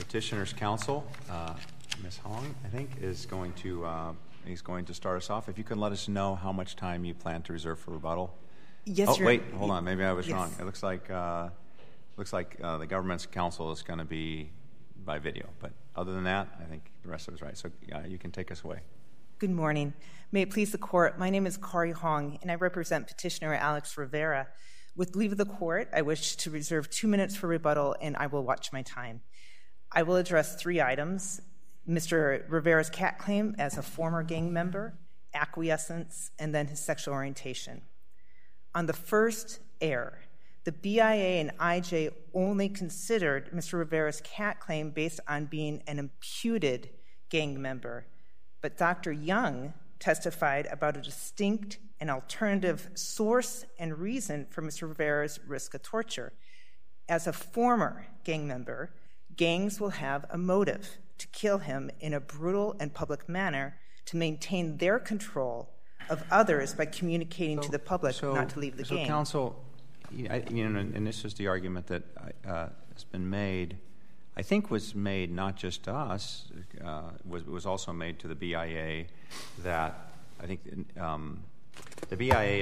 Petitioner's Counsel, Ms. Hong, I think, is going to start us off. If you can let us know how much time you plan to reserve for rebuttal. Yes, Your wait, hold on. Maybe I was wrong. It looks like the government's counsel is going to be by video. But other than that, I think the rest of it is right. So you can take us away. Good morning. May it please the Court, my name is Kari Hong, and I represent Petitioner Alex Rivera. With leave of the Court, I wish to reserve 2 minutes for rebuttal, and I will watch my time. I will address 3 items: Mr. Rivera's cat claim as a former gang member, acquiescence, and then his sexual orientation. On the first error, the BIA and IJ only considered Mr. Rivera's cat claim based on being an imputed gang member, but Dr. Young testified about a distinct and alternative source and reason for Mr. Rivera's risk of torture. As a former gang member, gangs will have a motive to kill him in a brutal and public manner to maintain their control of others by communicating to the public not to leave the gang. So, counsel, and this is the argument that has been made, I think was made not just to us, was also made to the BIA, that I think the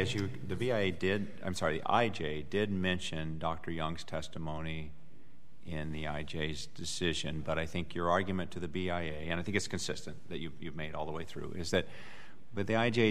IJ did mention Dr. Young's testimony in the IJ's decision, but I think your argument to the BIA, and I think it's consistent that you've made all the way through, is that but the IJ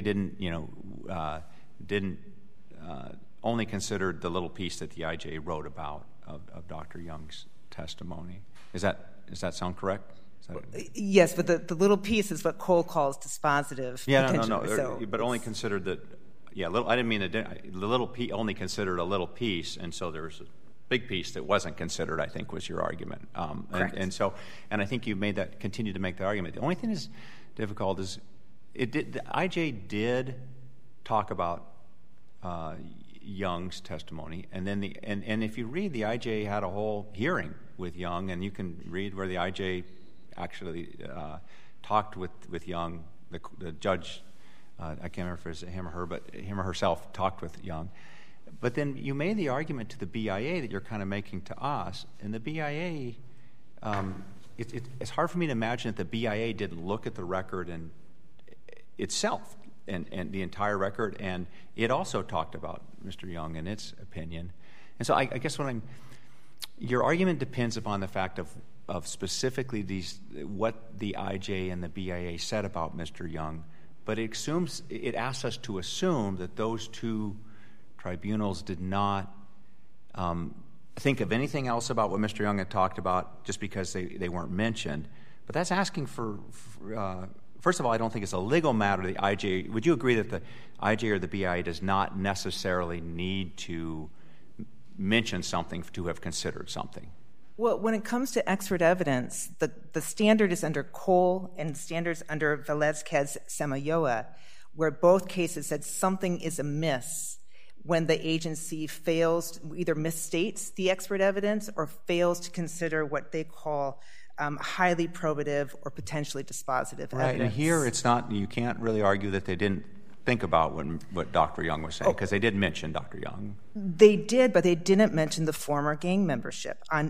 didn't only considered the little piece that the IJ wrote about of Dr. Young's testimony. Does that sound correct? Yes, but the little piece is what Cole calls dispositive. Yeah, no. But only considered that. Yeah, I didn't mean the little piece. Only considered a little piece, and so there's a big piece that wasn't considered, I think, was your argument. Correct. And I think you continued to make that argument. The only thing that's difficult is the IJ did talk about Young's testimony, and then and if you read, the IJ had a whole hearing with Young, and you can read where the IJ actually talked with Young. The judge, I can't remember if it was him or her, but him or herself talked with Young. But then you made the argument to the BIA that you're kind of making to us, and the BIA, it's hard for me to imagine that the BIA didn't look at the record and itself and the entire record, and it also talked about Mr. Young in its opinion. And so I guess your argument depends upon the fact of specifically what the IJ and the BIA said about Mr. Young, but it asks us to assume that those two tribunals did not think of anything else about what Mr. Young had talked about just because they weren't mentioned. But that's asking for first of all, I don't think it's a legal matter. The IJ, would you agree that the IJ or the BIA does not necessarily need to mention something to have considered something? Well, when it comes to expert evidence, the standard is under Cole and the standards under Velazquez-Samayoa, where both cases said something is amiss when the agency fails, either misstates the expert evidence or fails to consider what they call highly probative or potentially dispositive evidence. Right, and here it's not, you can't really argue that they didn't think about what Dr. Young was saying, because they did mention Dr. Young. They did, but they didn't mention the former gang membership. On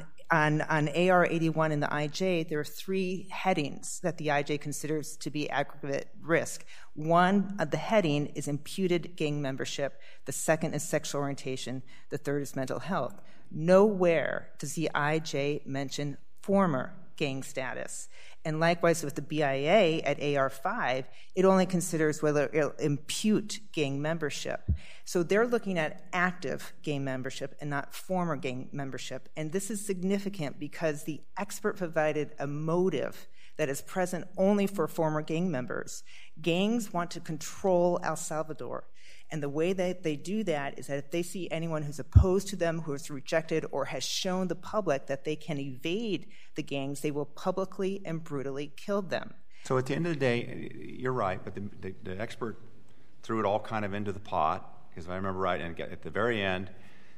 AR 81 in the IJ, there are 3 headings that the IJ considers to be aggregate risk. One, the heading is imputed gang membership. The second is sexual orientation. The third is mental health. Nowhere does the IJ mention former gang status. And likewise with the BIA at AR 5, it only considers whether it'll impute gang membership. So they're looking at active gang membership and not former gang membership. And this is significant because the expert provided a motive that is present only for former gang members. Gangs want to control El Salvador. And the way that they do that is that if they see anyone who's opposed to them, who is rejected, or has shown the public that they can evade the gangs, they will publicly and brutally kill them. So at the end of the day, you're right, but the expert threw it all kind of into the pot, because if I remember right, and at the very end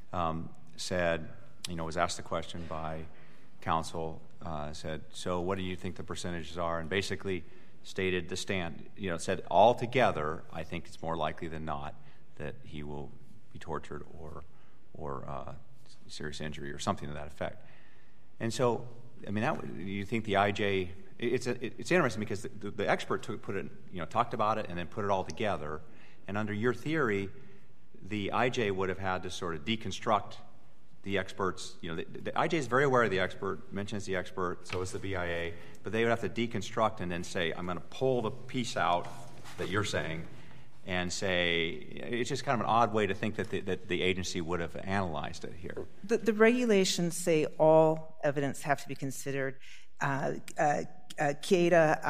said, was asked the question by counsel, said, so what do you think the percentages are? And basically stated the said altogether, I think it's more likely than not that he will be tortured or serious injury or something to that effect. And so I mean, you think the IJ? It's interesting because the expert talked about it and then put it all together. And under your theory, the IJ would have had to sort of deconstruct the experts. The IJ is very aware of the expert, mentions the expert, so is the BIA, but they would have to deconstruct and then say, I'm going to pull the piece out that you're saying and say, it's just kind of an odd way to think that the agency would have analyzed it here. The regulations say all evidence have to be considered. Queda,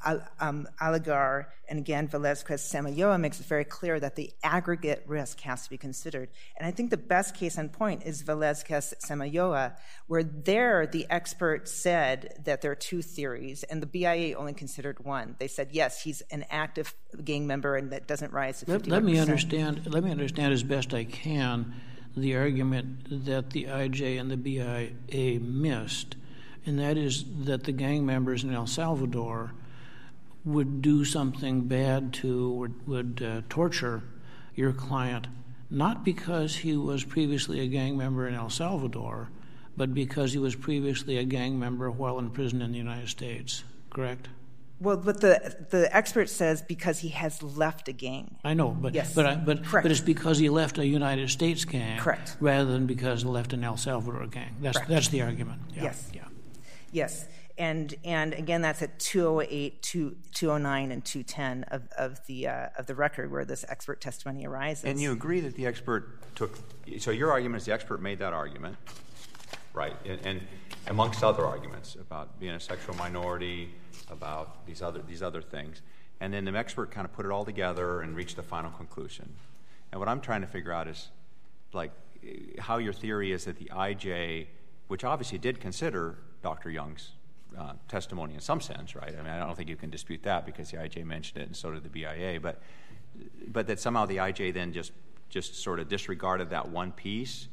Aligar, and again, Velázquez-Samayoa makes it very clear that the aggregate risk has to be considered. And I think the best case in point is Velázquez-Samayoa, where there the expert said that there are two theories, and the BIA only considered one. They said, yes, he's an active gang member, and that doesn't rise to 51%. Let me understand as best I can the argument that the IJ and the BIA missed, and that is that the gang members in El Salvador would do something bad to or would torture your client, not because he was previously a gang member in El Salvador, but because he was previously a gang member while in prison in the United States, correct? Well, but the expert says because he has left a gang. I know, but yes. but Correct. It's because he left a United States gang, correct, rather than because he left an El Salvador gang. That's the argument. Yeah. Yes. Yeah. Yes, and again, that's at 208, 209, and 210 of the record where this expert testimony arises. And you agree that the expert took. So your argument is the expert made that argument, right? And amongst other arguments about being a sexual minority, about these other things, and then the expert kind of put it all together and reached a final conclusion. And what I'm trying to figure out is, like, how your theory is that the IJ, which obviously did consider Dr. Young's testimony in some sense, right? I mean, I don't think you can dispute that because the IJ mentioned it and so did the BIA, but that somehow the IJ then just sort of disregarded that one piece,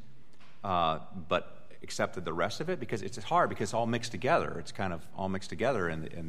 but accepted the rest of it, because it's hard because it's all mixed together. It's kind of all mixed together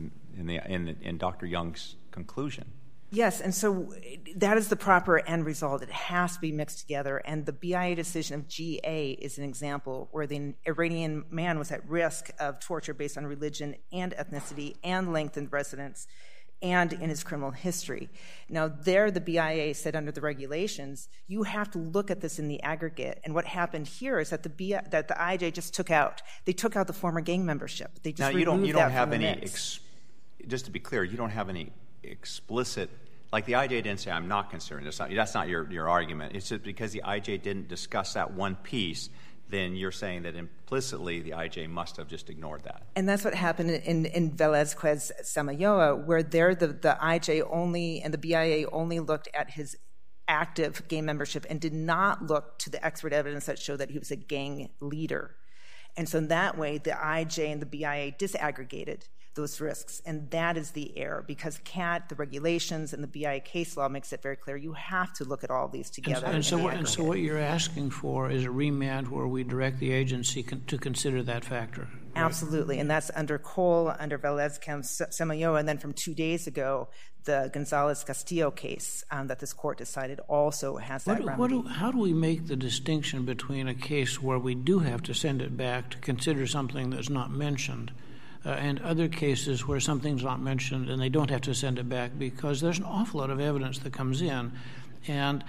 in Dr. Young's conclusion. Yes, and so that is the proper end result. It has to be mixed together, and the BIA decision of GA is an example where the Iranian man was at risk of torture based on religion and ethnicity and lengthened residence and in his criminal history. Now, there the BIA said under the regulations, you have to look at this in the aggregate, and what happened here is that the IJ just took out the former gang membership. They just now, you removed don't that have from the any, mix. just to be clear, you don't have any explicit, like the IJ didn't say, I'm not concerned. That's not your argument. It's just because the IJ didn't discuss that one piece, then you're saying that implicitly the IJ must have just ignored that. And that's what happened in Velázquez-Samayoa, where there the IJ only and the BIA only looked at his active gang membership and did not look to the expert evidence that showed that he was a gang leader. And so in that way, the IJ and the BIA disaggregated those risks, and that is the error, because CAT, the regulations, and the BIA case law makes it very clear you have to look at all these together. And so what you're asking for is a remand where we direct the agency to consider that factor. Right? Absolutely, and that's under Cole, under Velázquez-Samayoa, and then from 2 days ago, the Gonzalez-Castillo case that this court decided also has that remedy. How do we make the distinction between a case where we do have to send it back to consider something that's not mentioned and other cases where something's not mentioned and they don't have to send it back because there's an awful lot of evidence that comes in, and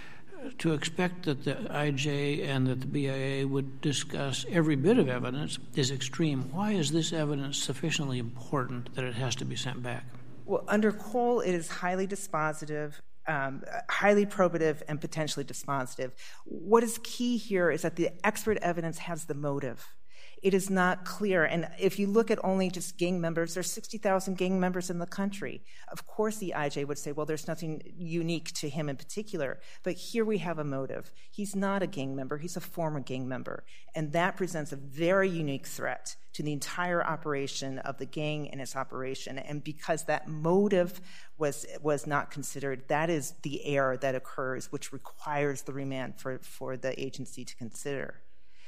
to expect that the IJ and that the BIA would discuss every bit of evidence is extreme. Why is this evidence sufficiently important that it has to be sent back? Well, under Cole, it is highly dispositive, highly probative, and potentially dispositive. What is key here is that the expert evidence has the motive. It is not clear. And if you look at only just gang members, there's 60,000 gang members in the country. Of course, the IJ would say, well, there's nothing unique to him in particular. But here we have a motive. He's not a gang member. He's a former gang member. And that presents a very unique threat to the entire operation of the gang and its operation. And because that motive was not considered, that is the error that occurs, which requires the remand for the agency to consider.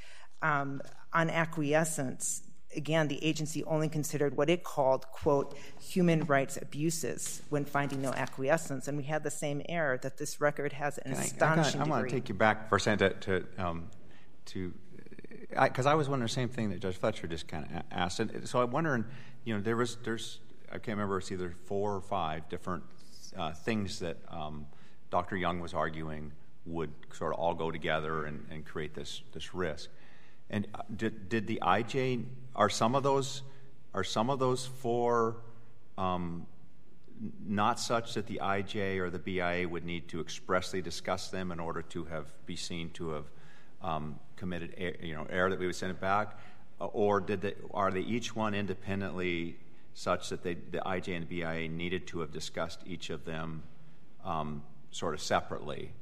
On acquiescence, again, the agency only considered what it called, quote, human rights abuses when finding no acquiescence. And we had the same error, that this record has an astonishing degree. I want to take you back for a second to because I was wondering the same thing that Judge Fletcher just kind of asked. And so I'm wondering, there's I can't remember, it's either 4 or 5 different things that Dr. Young was arguing would sort of all go together and create this risk. And did the IJ, are some of those 4 not such that the IJ or the BIA would need to expressly discuss them in order to be seen to have committed error that we would send it back, or are they each one independently such that the IJ and the BIA needed to have discussed each of them sort of separately?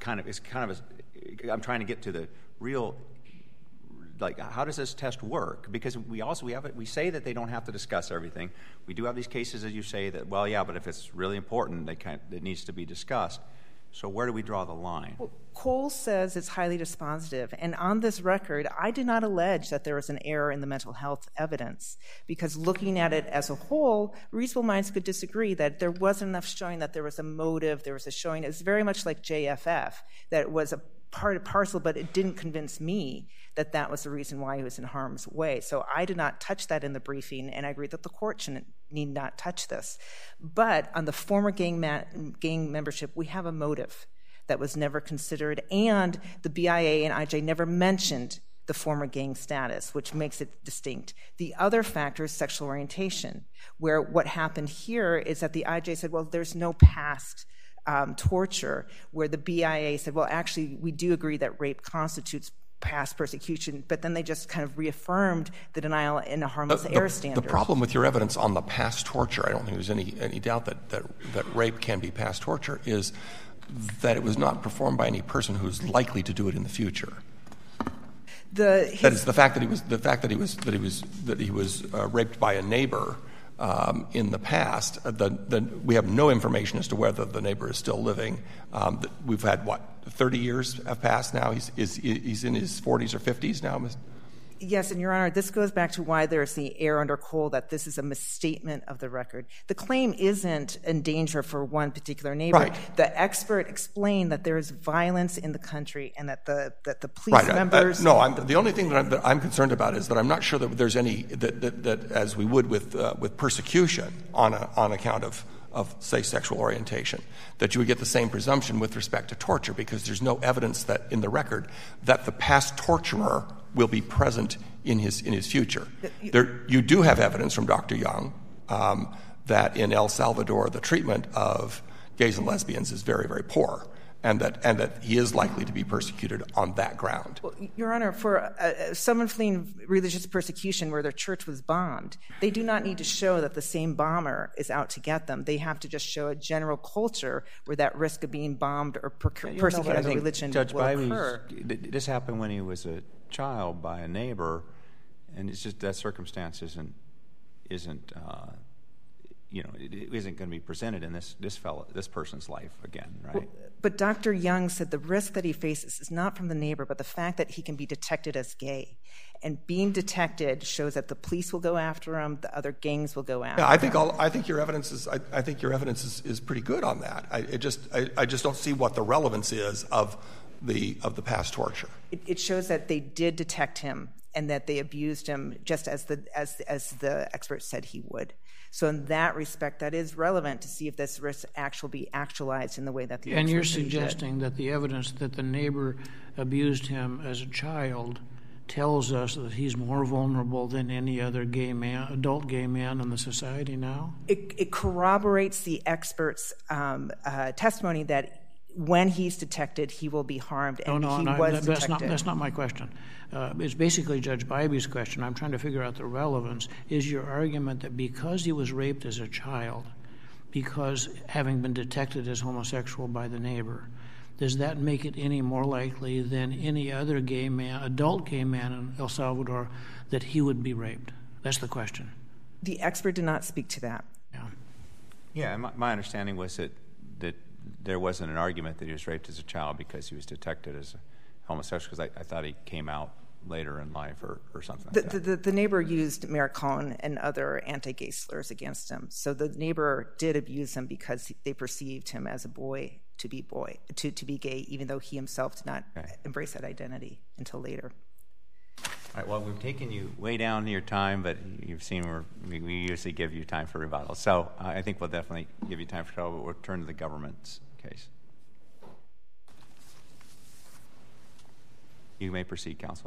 I'm trying to get to the real. Like, how does this test work? Because we say that they don't have to discuss everything. We do have these cases, as you say, that, well, yeah, but if it's really important, it needs to be discussed. So where do we draw the line? Well, Cole says it's highly dispositive. And on this record, I did not allege that there was an error in the mental health evidence, because looking at it as a whole, reasonable minds could disagree that there wasn't enough showing that there was a motive, there was a showing. It's very much like JFF, that it was a part and parcel, but it didn't convince me that was the reason why he was in harm's way. So I did not touch that in the briefing, and I agree that the court need not touch this. But on the former gang membership, we have a motive that was never considered, and the BIA and IJ never mentioned the former gang status, which makes it distinct. The other factor is sexual orientation, where what happened here is that the IJ said, well, there's no past torture, where the BIA said, well, actually, we do agree that rape constitutes past persecution, but then they just kind of reaffirmed the denial in a harmless error standard. The problem with your evidence on the past torture, I don't think there's any doubt that rape can be past torture, is that it was not performed by any person who's likely to do it in the future. That is, the fact that he was raped by a neighbor in the past. We have no information as to whether the neighbor is still living. We've had 30 years have passed now. He's in his 40s or 50s now. Yes, and Your Honor, this goes back to why there's the error under Cole that this is a misstatement of the record. The claim isn't in danger for one particular neighbor. Right. The expert explained that there is violence in the country and that the police members. The only thing that I'm concerned about is that I'm not sure that there's any that as we would with persecution on account of say sexual orientation, that you would get the same presumption with respect to torture, because there's no evidence that in the record that the past torturer will be present in his future. You do have evidence from Dr. Young that in El Salvador the treatment of gays and lesbians is very, very poor, and that he is likely to be persecuted on that ground. Well, Your Honor, for someone fleeing religious persecution where their church was bombed, they do not need to show that the same bomber is out to get them. They have to just show a general culture where that risk of being bombed or persecuted as a religion Judge will occur. This happened when he was a child by a neighbor, and it's just that circumstance isn't it isn't going to be presented in this person's life again, right? Well, but Dr. Young said the risk that he faces is not from the neighbor, but the fact that he can be detected as gay. And being detected shows that the police will go after him, the other gangs will go after him. I think your evidence is pretty good on that. I just don't see what the relevance is of the past torture. It shows that they did detect him and that they abused him just as the expert said he would. So in that respect, that is relevant to see if this risk be actualized in the way that the And you're suggesting that the evidence that the neighbor abused him as a child tells us that he's more vulnerable than any other adult gay man in the society now? It corroborates the expert's testimony that when he's detected, he will be harmed, and he was detected. That's not my question. It's basically Judge Bybee's question. I'm trying to figure out the relevance. Is your argument that because he was raped as a child, because having been detected as homosexual by the neighbor, does that make it any more likely than any other adult gay man in El Salvador, that he would be raped? That's the question. The expert did not speak to that. Yeah, my understanding was that there wasn't an argument that he was raped as a child because he was detected as a homosexual, because I thought he came out later in life or something like that. The neighbor used Maricón and other anti-gay slurs against him. So the neighbor did abuse him because they perceived him as a boy to be gay, even though he himself did not embrace that identity until later. All right, well, we've taken you way down to your time, but you've seen we usually give you time for rebuttal. So I think we'll definitely give you time for rebuttal, but we'll turn to the government's case. You may proceed, counsel.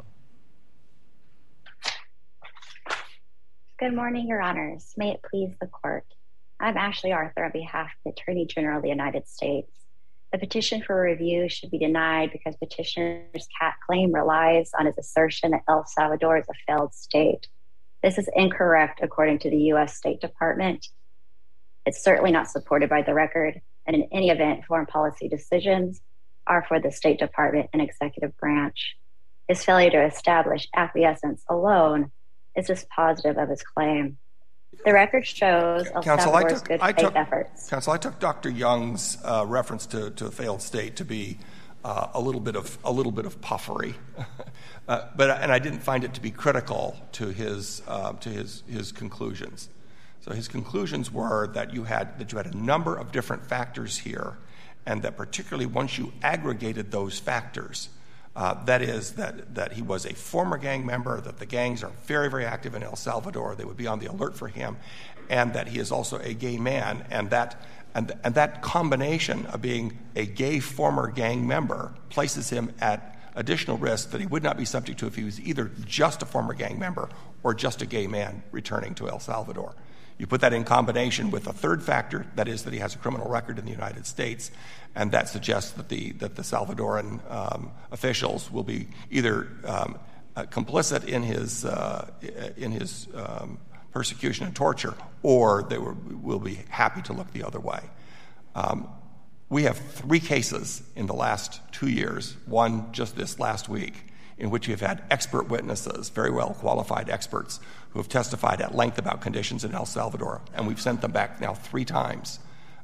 Good morning, Your Honors. May it please the court. I'm Ashley Arthur on behalf of the Attorney General of the United States. The petition for review should be denied because petitioner's cat claim relies on his assertion that El Salvador is a failed state. This is incorrect according to the U.S. State Department. It's certainly not supported by the record, and in any event, foreign policy decisions are for the State Department and executive branch. His failure to establish acquiescence alone is dispositive of his claim. The record shows El Salvador's good faith efforts. Counsel, I took Dr. Young's reference to a failed state to be a little bit of puffery, and I didn't find it to be critical to his conclusions. So his conclusions were that you had a number of different factors here, and that particularly once you aggregated those factors, that is, that he was a former gang member, that the gangs are very, very active in El Salvador, they would be on the alert for him, and that he is also a gay man, and that combination of being a gay former gang member places him at additional risk that he would not be subject to if he was either just a former gang member or just a gay man returning to El Salvador. You put that in combination with a third factor, that is that he has a criminal record in the United States, and that suggests that the Salvadoran officials will be either complicit in his persecution and torture, or they will be happy to look the other way. We have 3 cases in the last 2 years, one just this last week, in which we have had expert witnesses, very well qualified experts, who have testified at length about conditions in El Salvador, and we've sent them back now 3 times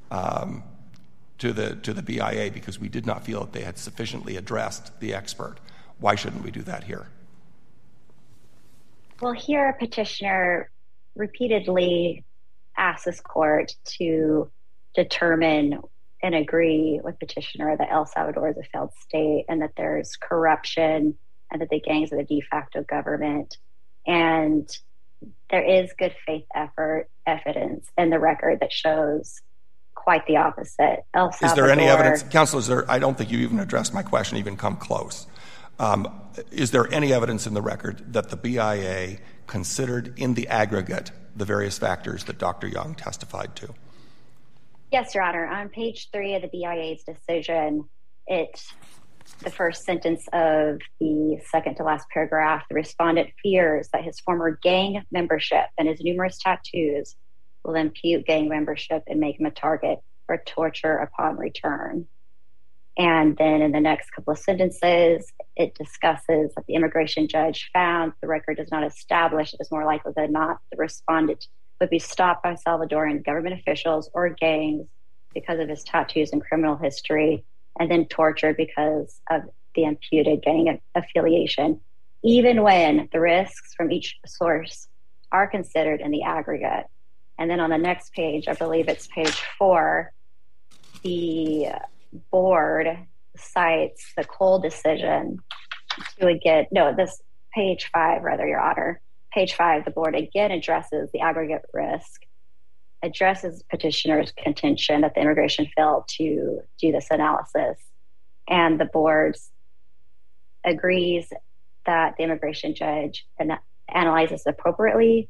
to the BIA because we did not feel that they had sufficiently addressed the expert. Why shouldn't we do that here? Well, here a petitioner repeatedly asked this court to determine and agree with petitioner that El Salvador is a failed state and that there's corruption and that the gangs are the de facto government. And there is good faith evidence in the record that shows quite the opposite. El Salvador, is there any evidence? Counsel, I don't think you even addressed my question, even come close. Is there any evidence in the record that the BIA considered in the aggregate the various factors that Dr. Young testified to? Yes, Your Honor. On page 3 of the BIA's decision, the first sentence of the second to last paragraph, the respondent fears that his former gang membership and his numerous tattoos will impute gang membership and make him a target for torture upon return. And then in the next couple of sentences, it discusses that the immigration judge found the record does not establish it is more likely than not the respondent would be stopped by Salvadoran government officials or gangs because of his tattoos and criminal history, and then tortured because of the imputed gang affiliation, even when the risks from each source are considered in the aggregate. And then on the next page, I believe it's page 4, the board cites the Cole decision this page 5, rather, Your Honor. Page 5, the board again addresses the aggregate risk, addresses petitioner's contention that the immigration failed to do this analysis. And the board agrees that the immigration judge analyzes appropriately,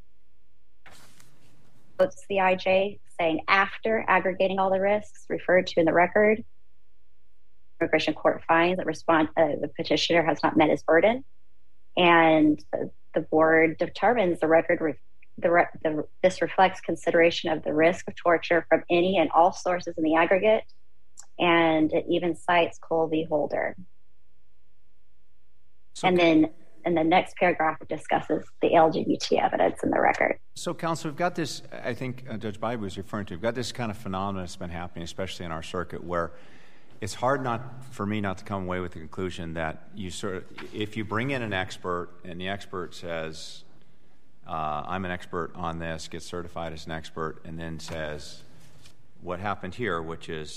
quotes the IJ, saying after aggregating all the risks referred to in the record, immigration court finds that the petitioner has not met his burden, and the board determines this reflects consideration of the risk of torture from any and all sources in the aggregate, and it even cites Cole v. Holder. And then in the next paragraph, it discusses the LGBT evidence in the record. So, counsel, we've got this, I think Judge Bybee was referring to, we've got this kind of phenomenon that's been happening, especially in our circuit, where it's hard for me not to come away with the conclusion that if you bring in an expert and the expert says, I'm an expert on this, gets certified as an expert, and then says what happened here, which is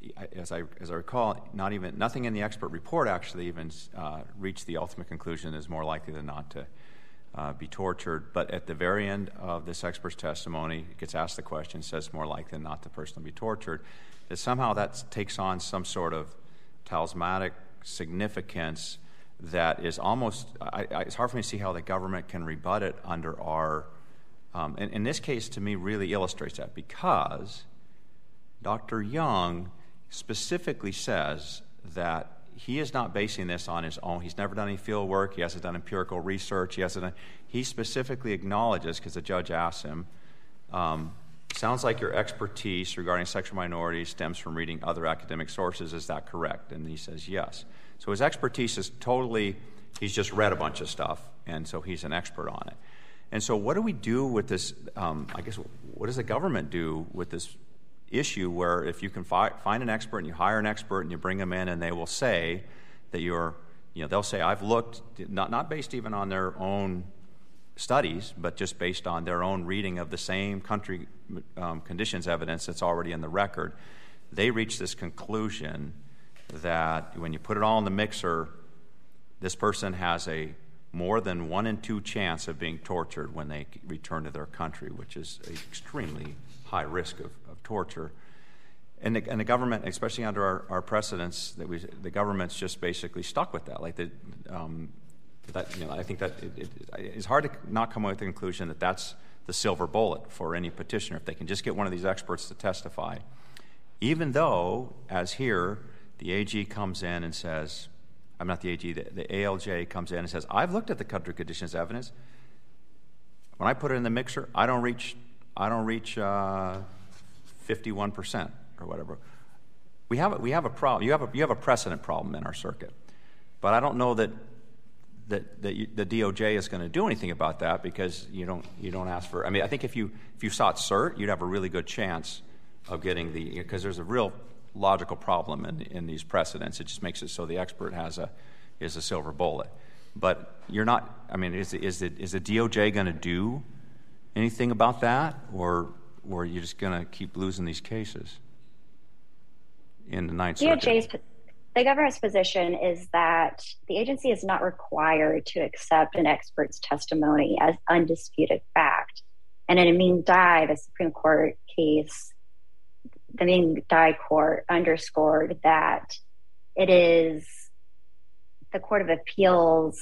as I recall, nothing in the expert report actually even reached the ultimate conclusion is more likely than not to be tortured. But at the very end of this expert's testimony, it gets asked the question, says more likely than not the person will be tortured. That somehow that takes on some sort of talismanic significance that is almost, it's hard for me to see how the government can rebut it under our, and in this case to me really illustrates that, because Dr. Young specifically says that he is not basing this on his own. He's never done any field work. He hasn't done empirical research. He specifically acknowledges, because the judge asks him, sounds like your expertise regarding sexual minorities stems from reading other academic sources. Is that correct? And he says yes. So his expertise is totally, he's just read a bunch of stuff, and so he's an expert on it. And so what do we do with this, I guess, what does the government do with this issue where if you can find an expert and you hire an expert and you bring them in and they will say that they'll say, I've looked, not based even on their own studies, but just based on their own reading of the same country conditions evidence that's already in the record, they reach this conclusion that when you put it all in the mixer, this person has a more than 1 in 2 chance of being tortured when they return to their country, which is an extremely high risk of torture. And the government, especially under our precedents, the government's just basically stuck with that. Like I think that it's hard to not come up with the conclusion that that's the silver bullet for any petitioner if they can just get one of these experts to testify. Even though, as here, the AG comes in and says, I'm not the AG, the ALJ comes in and says, I've looked at the country conditions evidence. When I put it in the mixer, I don't reach 51% or whatever. We have a problem. You have a precedent problem in our circuit, but I don't know that the DOJ is going to do anything about that because you don't ask for. I mean, I think if you sought cert, you'd have a really good chance of getting because there's a real logical problem in these precedents. It just makes it so the expert is a silver bullet. But you're not. I mean, is the DOJ going to do anything about that, or are you just going to keep losing these cases in the Ninth Circuit? The government's position is that the agency is not required to accept an expert's testimony as undisputed fact. And in Amin Dai, the Supreme Court case, the Amin Dai court underscored that it is the Court of Appeals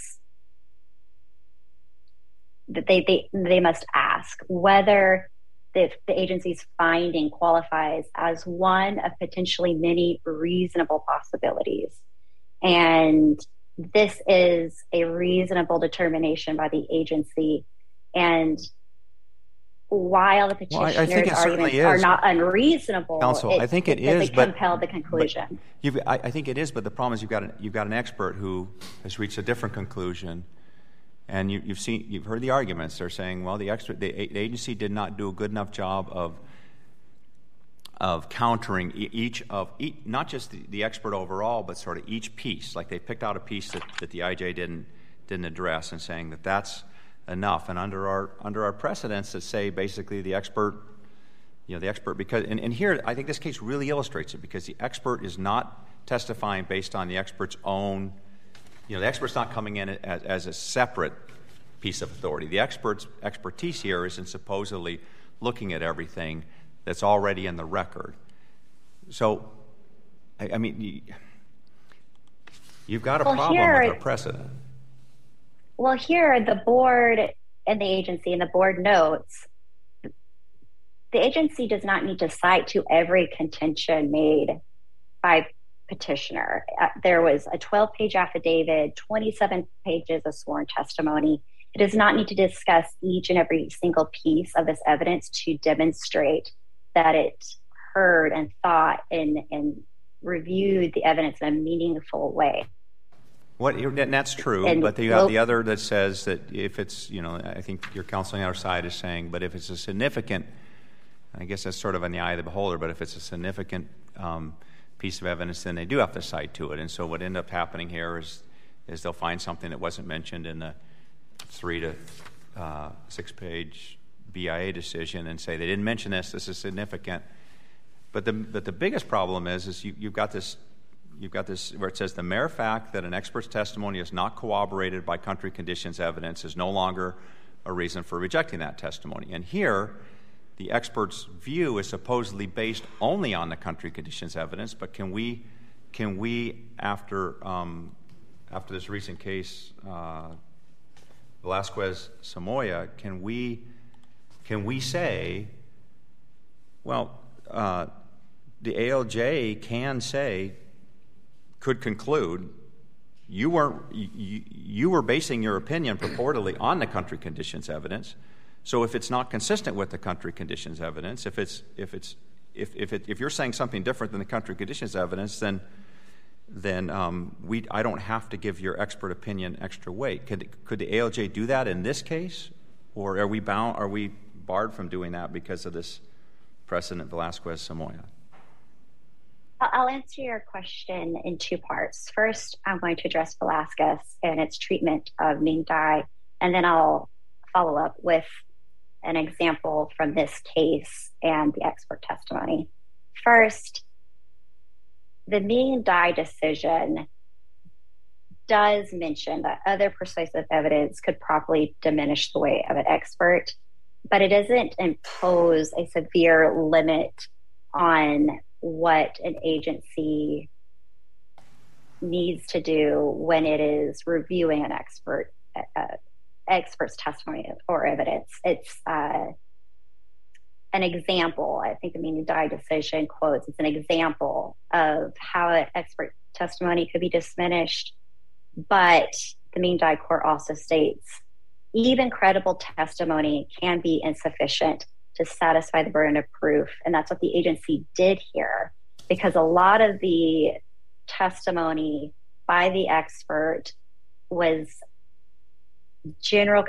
that they must ask whether the agency's finding qualifies as one of potentially many reasonable possibilities. And this is a reasonable determination by the agency. And while the petitioner's arguments are not unreasonable, Counsel, I think it is, they compel the conclusion. I think it is, but the problem is you've got an expert who has reached a different conclusion. And you've heard the arguments. They're saying, well, the agency did not do a good enough job of countering not just the expert overall, but sort of each piece. Like they picked out a piece that the IJ didn't address, and saying that that's enough. And under our precedents that say basically the expert because and here I think this case really illustrates it, because the expert is not testifying based on the expert's own. The expert's not coming in as a separate piece of authority. The expert's expertise here is in supposedly looking at everything that's already in the record. So, I mean, you've got a problem with our precedent. Well, here the board and the agency, and the board notes, the agency does not need to cite to every contention made by petitioner. There was a 12-page affidavit, 27 pages of sworn testimony. It does not need to discuss each and every single piece of this evidence to demonstrate that it heard and thought and reviewed the evidence in a meaningful way. And that's true, but you have the other that says that if it's, I think your counsel on the other side is saying, but if it's a significant, I guess that's sort of in the eye of the beholder, but if it's a significant piece of evidence, then they do have to cite to it. And so what ended up happening here is they'll find something that wasn't mentioned in the 3 to 6 page BIA decision and say they didn't mention this is significant. But the biggest problem is you've got this where it says the mere fact that an expert's testimony is not corroborated by country conditions evidence is no longer a reason for rejecting that testimony. And here, the expert's view is supposedly based only on the country conditions evidence, but can we after this recent case, Velasquez-Samoya, can we say, well, the ALJ could conclude you were basing your opinion purportedly on the country conditions evidence. So if it's not consistent with the country conditions evidence, if you're saying something different than the country conditions evidence, then I don't have to give your expert opinion extra weight. Could the ALJ do that in this case, or are we barred from doing that because of this precedent, Velasquez-Samoya? I'll answer your question in two parts. First, I'm going to address Velasquez and its treatment of Ming Dai, and then I'll follow up with an example from this case and the expert testimony. First, the Ming Dai decision does mention that other persuasive evidence could properly diminish the weight of an expert, but it doesn't impose a severe limit on what an agency needs to do when it is reviewing an expert's testimony or evidence. It's an example. I think the Ming Dai decision quotes, it's an example of how an expert testimony could be diminished. But the Ming Dai court also states, even credible testimony can be insufficient to satisfy the burden of proof. And that's what the agency did here, because a lot of the testimony by the expert was general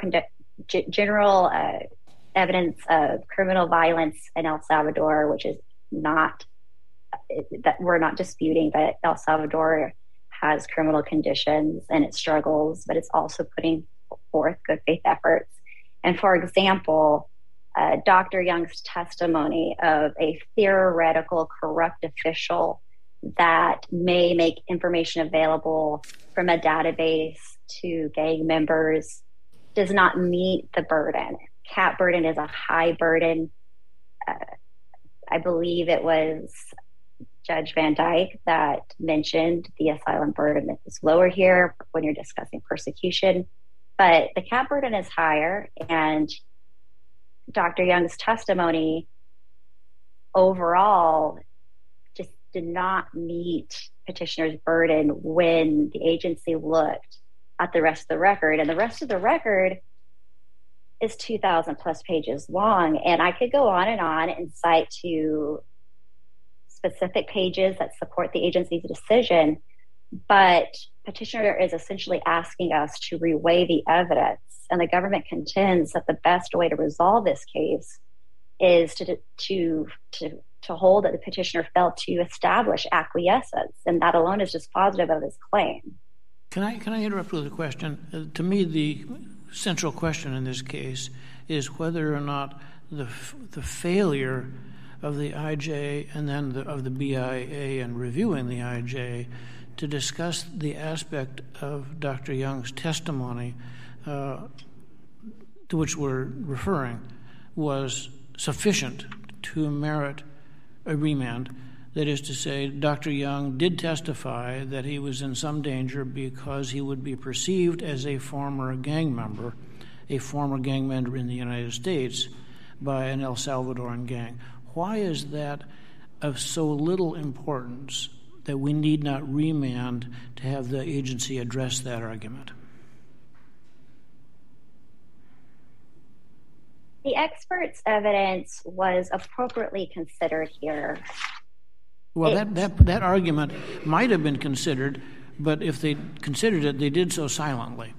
evidence of criminal violence in El Salvador, which is not, that we're not disputing that El Salvador has criminal conditions and it struggles, but it's also putting forth good faith efforts. And for example, Dr. Young's testimony of a theoretical corrupt official that may make information available from a database to gang members does not meet the burden. CAT burden is a high burden. I believe it was Judge Van Dyke that mentioned the asylum burden is lower here when you're discussing persecution, but the CAT burden is higher, and Dr. Young's testimony overall just did not meet petitioner's burden when the agency looked at the rest of the record. And the rest of the record is 2,000 plus pages long. And I could go on and cite to specific pages that support the agency's decision, but petitioner is essentially asking us to reweigh the evidence. And the government contends that the best way to resolve this case is to hold that the petitioner failed to establish acquiescence, and that alone is just positive of his claim. Can I interrupt with a question? To me, the central question in this case is whether or not the failure of the IJ and then of the BIA and reviewing the IJ to discuss the aspect of Dr. Young's testimony to which we're referring was sufficient to merit a remand. That is to say, Dr. Young did testify that he was in some danger because he would be perceived as a former gang member in the United States by an El Salvadoran gang. Why is that of so little importance that we need not remand to have the agency address that argument? The expert's evidence was appropriately considered here. Well, that argument might have been considered, but if they considered it, they did so silently.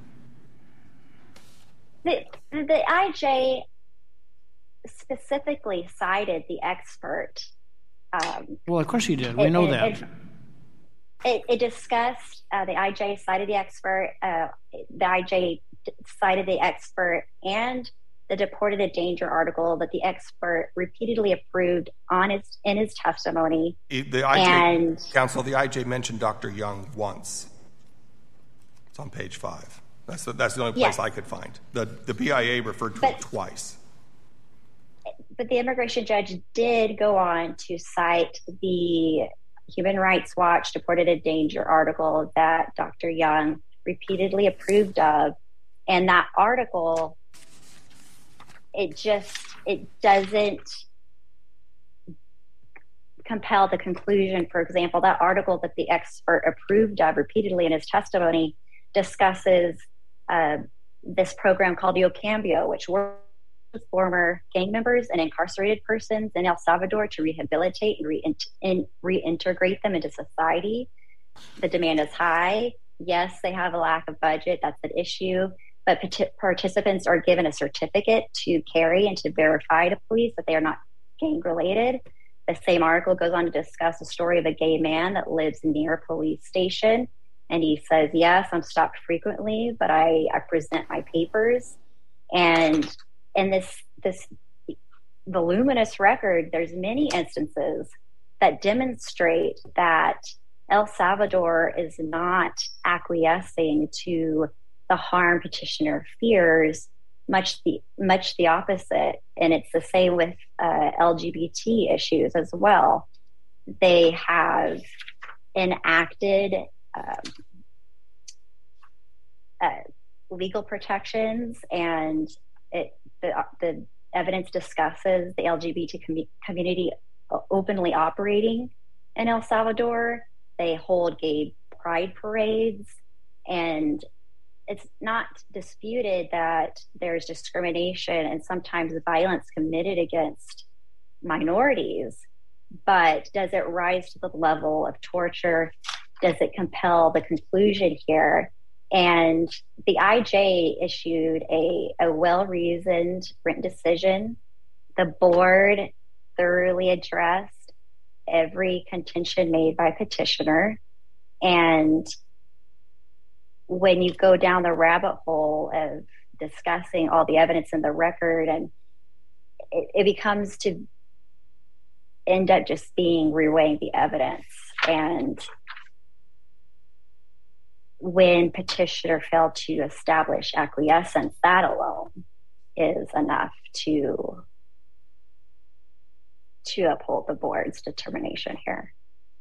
The IJ specifically cited the expert. Well, of course he did. We know that. It discussed, the IJ cited the expert, the IJ cited the expert and the deported in danger article that the expert repeatedly approved in his testimony. The IJ mentioned Dr. Young once. It's on page 5. That's the only place I could find. The BIA referred to it twice. But the immigration judge did go on to cite the Human Rights Watch deported in danger article that Dr. Young repeatedly approved of. And that article, it doesn't compel the conclusion. For example, that article that the expert approved of repeatedly in his testimony discusses this program called Yocambio, which works with former gang members and incarcerated persons in El Salvador to rehabilitate and reintegrate them into society. The demand is high. Yes, they have a lack of budget. That's an issue. But participants are given a certificate to carry and to verify to police that they are not gang-related. The same article goes on to discuss the story of a gay man that lives near a police station. And he says, yes, I'm stopped frequently, but I present my papers. And in this voluminous record, there's many instances that demonstrate that El Salvador is not acquiescing to the harm petitioner fears, much the opposite. And it's the same with LGBT issues as well. They have enacted legal protections, and the evidence discusses the LGBT community openly operating in El Salvador. They hold gay pride parades, and it's not disputed that there's discrimination and sometimes violence committed against minorities, but does it rise to the level of torture? Does it compel the conclusion here? And the IJ issued a well-reasoned written decision. The board thoroughly addressed every contention made by petitioner. And when you go down the rabbit hole of discussing all the evidence in the record, and it becomes to end up just being reweighing the evidence. And when petitioner failed to establish acquiescence, that alone is enough to uphold the board's determination here.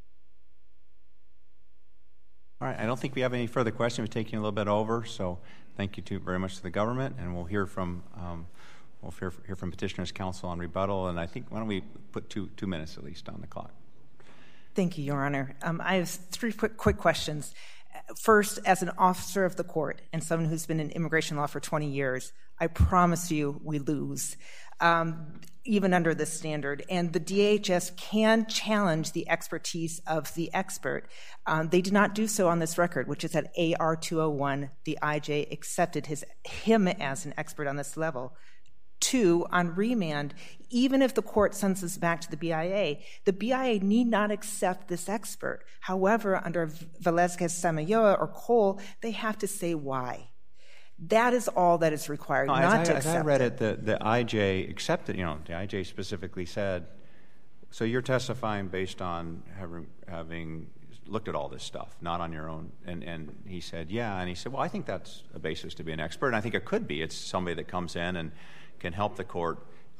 All right, I don't think we have any further questions. We're taking a little bit over, so thank you very much to the government, and we'll hear from Petitioner's Counsel on rebuttal. And I think, why don't we put two minutes at least on the clock? Thank you, Your Honor. I have three quick questions. First, as an officer of the court and someone who's been in immigration law for 20 years, I promise you we lose, even under this standard. And the DHS can challenge the expertise of the expert. They did not do so on this record, which is at AR 201. The IJ accepted him as an expert on this level. 2, on remand, even if the court sends this back to the BIA need not accept this expert. However, under Velazquez-Samayoa or Cole, they have to say why. That is all that is required, not to accept it. As I read it, the IJ accepted, the IJ specifically said, so you're testifying based on having looked at all this stuff, not on your own. And he said, yeah. And he said, well, I think that's a basis to be an expert. And I think it could be. It's somebody that comes in and can help the court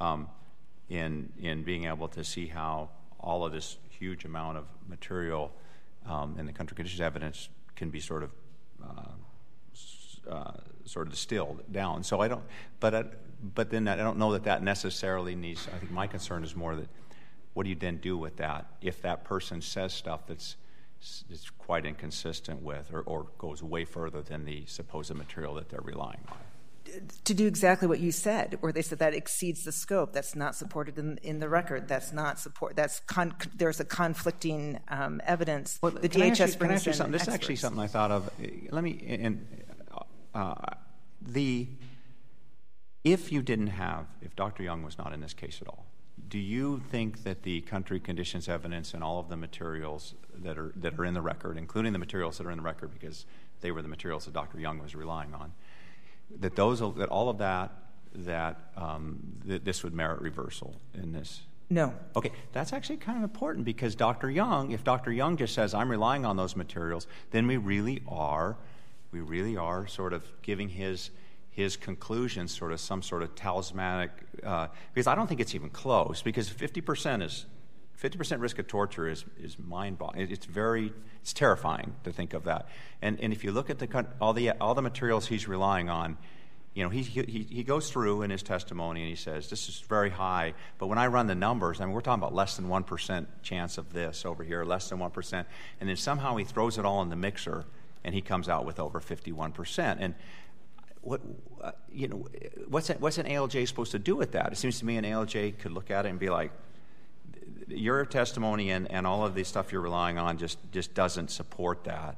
in being able to see how all of this huge amount of material in the country conditions evidence can be sort of distilled down. So I don't, but then I don't know that necessarily needs. I think my concern is more that what do you then do with that if that person says stuff that's quite inconsistent with or goes way further than the supposed material that they're relying on. To do exactly what you said, where they said that exceeds the scope, that's not supported in the record. That's not support. There's a conflicting evidence. Well, the DHS brings in something. This is actually something I thought of. Let me if Dr. Young was not in this case at all, do you think that the country conditions evidence and all of the materials that are in the record, including the materials that are in the record because they were the materials that Dr. Young was relying on, that all of that that this would merit reversal in this? No. Okay, that's actually kind of important because Dr. Young, if Dr. Young just says, I'm relying on those materials, then we really are sort of giving his conclusions sort of some sort of talismanic, because I don't think it's even close, because 50% risk of torture is mind-boggling. It's terrifying to think of that. And if you look at all the materials he's relying on, you know, he goes through in his testimony and he says, this is very high, but when I run the numbers, I mean, we're talking about less than 1% chance of this over here, less than 1%, and then somehow he throws it all in the mixer and he comes out with over 51%. And what's an ALJ supposed to do with that? It seems to me an ALJ could look at it and be like, your testimony and all of the stuff you're relying on just doesn't support that,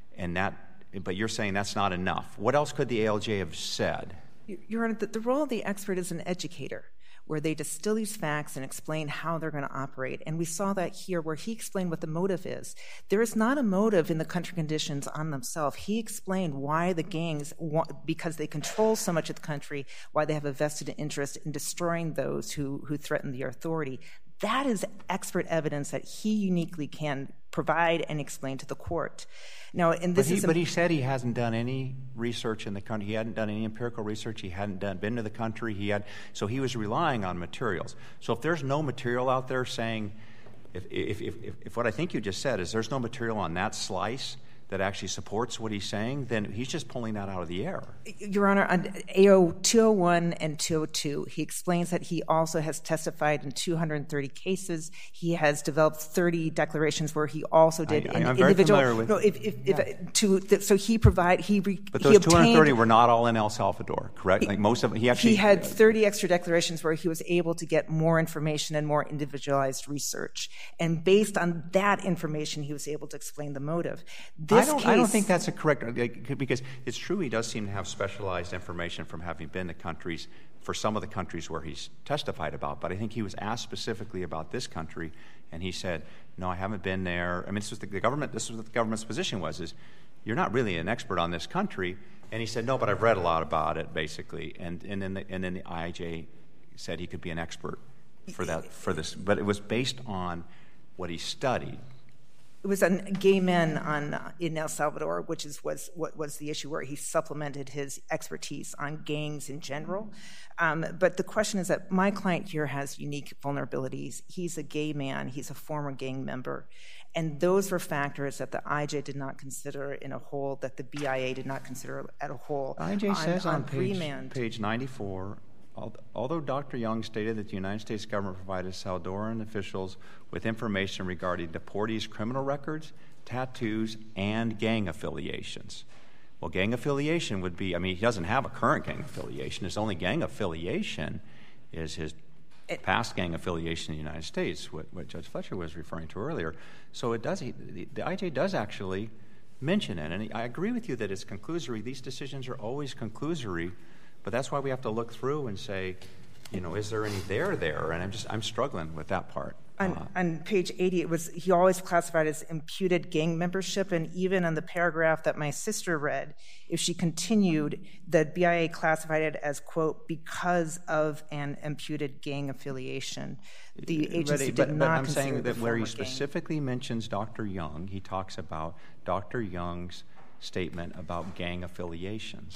but you're saying that's not enough. What else could the ALJ have said? Your Honor, the role of the expert is an educator, where they distill these facts and explain how they're going to operate. And we saw that here where he explained what the motive is. There is not a motive in the country conditions on themselves. He explained why the gangs, because they control so much of the country, why they have a vested interest in destroying those who threaten the authority. That is expert evidence that he uniquely can provide and explain to the court. Now, but he said he hasn't done any research in the country. He hadn't done any empirical research. He hadn't been to the country. So he was relying on materials. So if there's no material out there saying, if what I think you just said is there's no material on that slice that actually supports what he's saying, then he's just pulling that out of the air. Your Honor, on AO 201 and 202, he explains that he also has testified in 230 cases. He has developed 30 declarations where he also did I'm individual. Very familiar with. No, so he provided. But those 230 were not all in El Salvador, correct? Like most of he had 30 extra declarations where he was able to get more information and more individualized research, and based on that information, he was able to explain the motive. I don't think that's a correct, because it's true he does seem to have specialized information from having been to countries, for some of the countries where he's testified about, but I think he was asked specifically about this country, and he said, no, I haven't been there. I mean, this was what the government's position was, is you're not really an expert on this country, and he said, no, but I've read a lot about it, basically, and then the IJ said he could be an expert for this, but it was based on what he studied. It was on gay men in El Salvador, which was the issue where he supplemented his expertise on gangs in general. But the question is that my client here has unique vulnerabilities. He's a gay man. He's a former gang member. And those were factors that the IJ did not consider in a whole, that the BIA did not consider at a whole. IJ says on page 94, although Dr. Young stated that the United States government provided Salvadoran officials with information regarding deportees' criminal records, tattoos, and gang affiliations. Well, gang affiliation would be, I mean, he doesn't have a current gang affiliation. His only gang affiliation is his past gang affiliation in the United States, what Judge Fletcher was referring to earlier. So the IJ does actually mention it. And I agree with you that it's conclusory. These decisions are always conclusory. But that's why we have to look through and say, you know, is there any there? And I'm struggling with that part. On page 80, he always classified as imputed gang membership, and even on the paragraph that my sister read, if she continued, the BIA classified it as, quote, because of an imputed gang affiliation. The agency did not I'm consider saying that where he gang. specifically mentions Dr. Young, he talks about Dr. Young's statement about gang affiliations.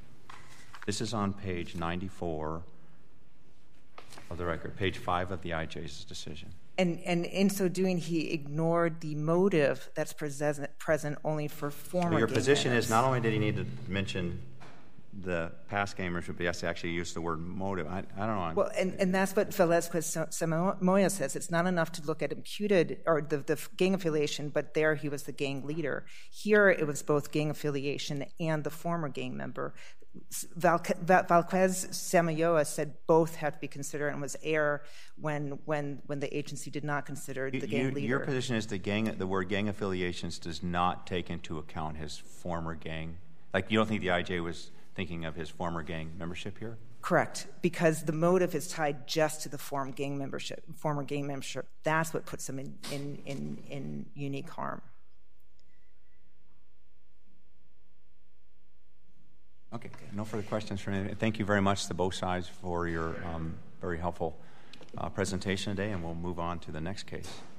This is on page 94 of the record, page 5 of the IJ's decision. And in so doing, he ignored the motive that's present only for former Well, your gang position members. is not only did he need to mention the past gang membership, but he has to actually use the word motive. I don't know. Well, and that's what Velazquez-Samoya says. It's not enough to look at imputed or the gang affiliation, but there he was the gang leader. Here it was both gang affiliation and the former gang member. Velazquez-Samoya said both had to be considered and was error when the agency did not consider the gang leader. Your position is the word gang affiliations does not take into account his former gang. Like, you don't think the IJ was thinking of his former gang membership here? Correct, because the motive is tied just to the former gang membership. That's what puts him in unique harm. Okay, no further questions from anyone. Thank you very much to both sides for your very helpful presentation today, and we'll move on to the next case.